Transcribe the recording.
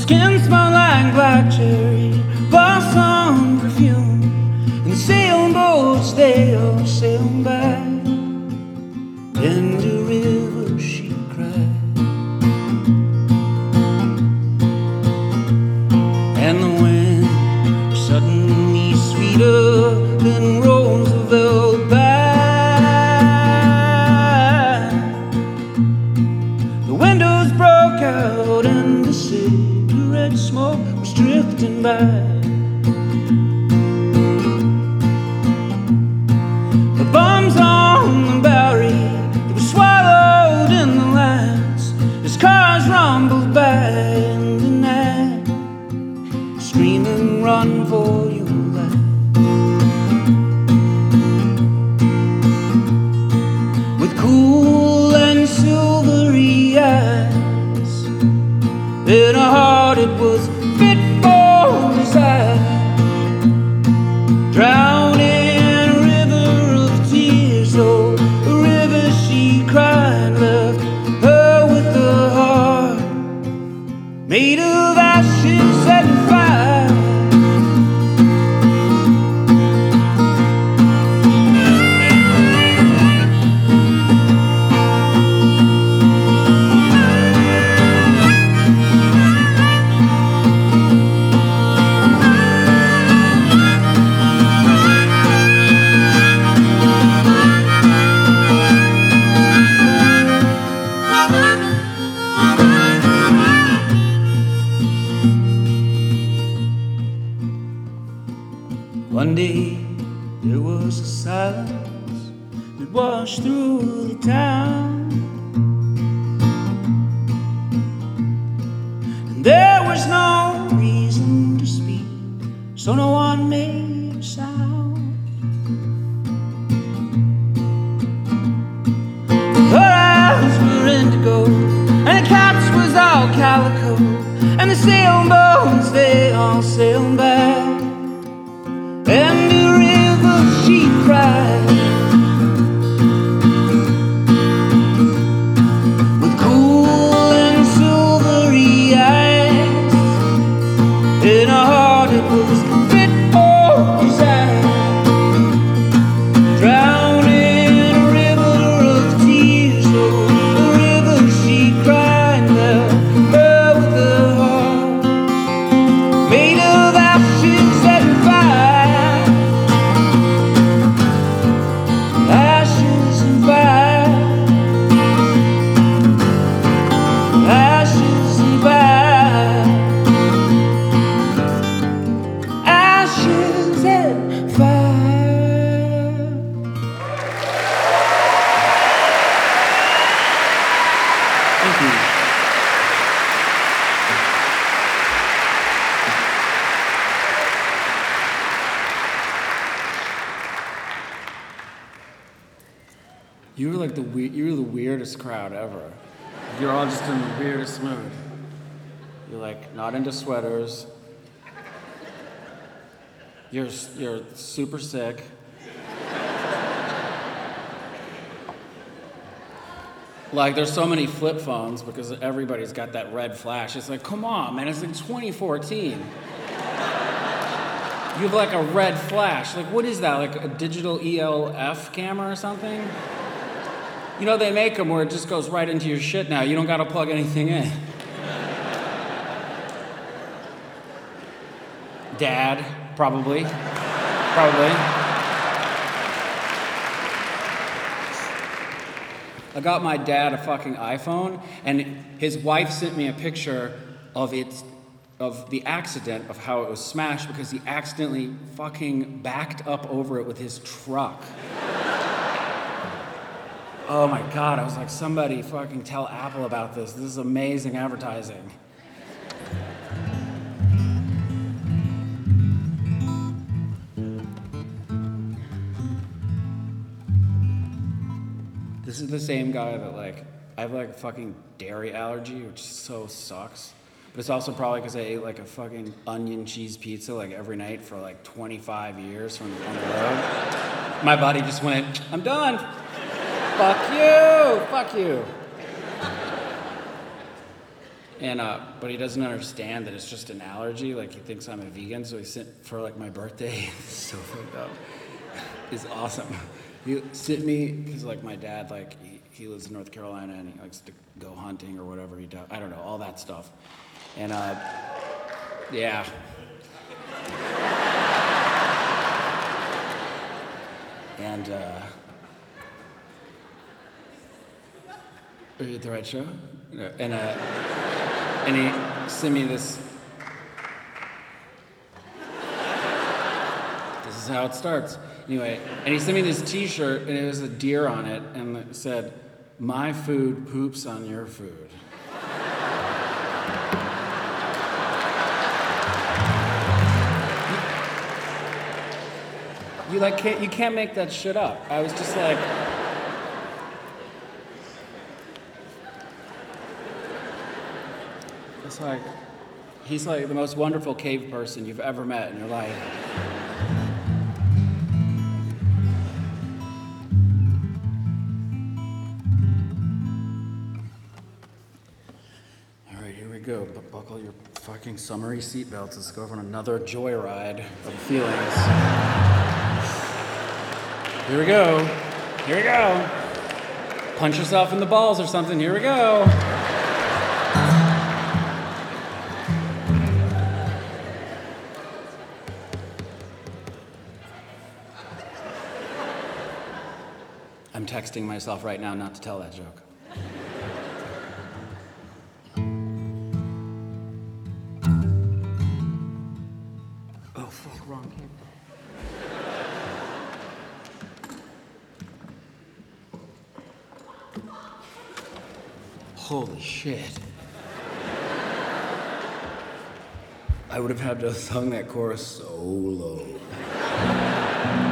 skin smelled like black cherry blossom perfume, and sailboats they all sailed by. In the river she cried, and the wind suddenly sweeter than Roosevelt by. The windows broke out and the cigarette smoke was drifting by. The bombs on the Bowery, they were swallowed in the lines as cars rumbled by in the night, screaming, run for your life. With cool and silvery eyes, in a heart it was fit for desire, drowning in a river of tears. Oh, the river she cried left her with a heart made of ashes and fire. One day there was a silence that washed through the town, and there was no reason to speak, so no one made a sound. Her eyes were indigo, and the couch was all calico, and the sailboats they all sailed by. And the river she cried, with cool and silvery eyes, in a heart it was fit for desire, drowning in a river of tears. Oh, the river she cried, left her with a heart made of ashes and fire. You were the weirdest crowd ever. You're all just in the weirdest mood. You're like not into sweaters. You're super sick. Like there's so many flip phones because everybody's got that red flash. It's like, come on, man, it's like 2014. You have like a red flash. Like what is that? Like a digital ELF camera or something? You know, they make them where it just goes right into your shit now. You don't gotta plug anything in. Dad, probably. I got my dad a fucking iPhone, and his wife sent me a picture of the accident, of how it was smashed, because he accidentally fucking backed up over it with his truck. Oh my God, I was like, somebody fucking tell Apple about this. This is amazing advertising. This is the same guy that I have like a fucking dairy allergy, which so sucks. But it's also probably because I ate like a fucking onion cheese pizza like every night for like 25 years on the road. My body just went, I'm done. Fuck you. And but he doesn't understand that it's just an allergy. Like he thinks I'm a vegan, so he sent for like my birthday. It's so fucked up. It's awesome. He sent me because like my dad, like he lives in North Carolina and he likes to go hunting or whatever he does. I don't know, all that stuff. And yeah. And are you at the right show? No. And he sent me this. This is how it starts. Anyway, and he sent me this T-shirt, and it was a deer on it, and it said, "My food poops on your food." You can't make that shit up. I was just like. It's like, he's like the most wonderful cave person you've ever met in your life. All right, here we go. But buckle your fucking summery seatbelts. Let's go on another joyride of feelings. Here we go. Here we go. Punch yourself in the balls or something. Here we go. I'm texting myself right now not to tell that joke. Oh, fuck, wrong camera. Holy shit. I would have had to have sung that chorus so low.